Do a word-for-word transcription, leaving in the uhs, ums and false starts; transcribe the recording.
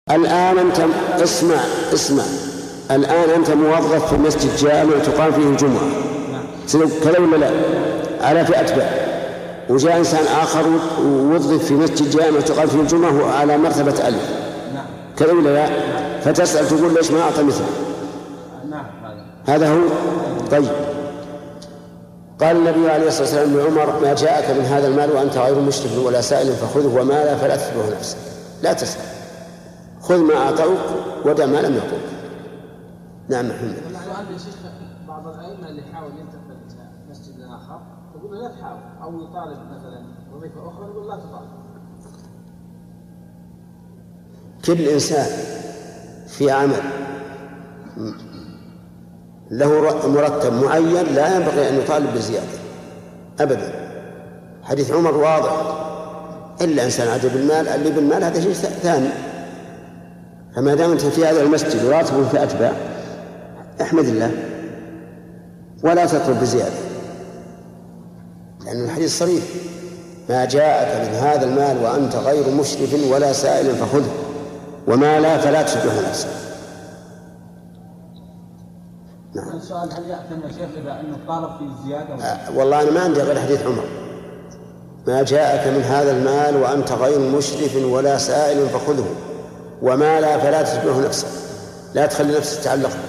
الآن أنت اسمع اسمع الآن أنت موظف في مسجد جامع تقام فيه الجمعة كذا ولا لا؟ على فئة باء. وجاء إنسان آخر ووظف في مسجد جامع تقام فيه الجمعة على مرتبة ألف كذا ولا لا؟ فتسأل تقول ليش ما أعطى مثله؟ هذا هو. طيب قال النبي عليه الصلاة والسلام لعمر ما جاءك من هذا المال وأنت غير مشرف ولا سائل فخذه وما لا فلا تتبعه نفسك لا تسأل خذ ما أعطوك ودع ما لم يعطوك. نعم محمد. بعض الأئمة اللي حاول ينتقل مسجد آخر يقول لا تحاول أو يطالب مثلا وظيفة أخرى يقول لا تطالب. كل إنسان في عمل له مرتب معين لا ينبغي أن يطالب بزيادة أبدا. حديث عمر واضح إلا إنسان عجب بالمال اللي بالمال هذا شيء ثاني. فما دام أنت في هذا المسجد وراتب في أتباع احمد الله ولا تطلب بزيادة لأن الحديث صريح ما جاءك من هذا المال وأنت غير مشرف ولا سائل فخذه وما لا فلا تشبه نفسك. نعم. السؤال هل يأتم يا شيخ إذا أنه طالب في الزيادة؟ آه والله أنا ما عندي غير حديث عمر ما جاءك من هذا المال وأنت غير مشرف ولا سائل فخذه وما لا فلا تشبه نفسك لا تخلي نفسك تتعلق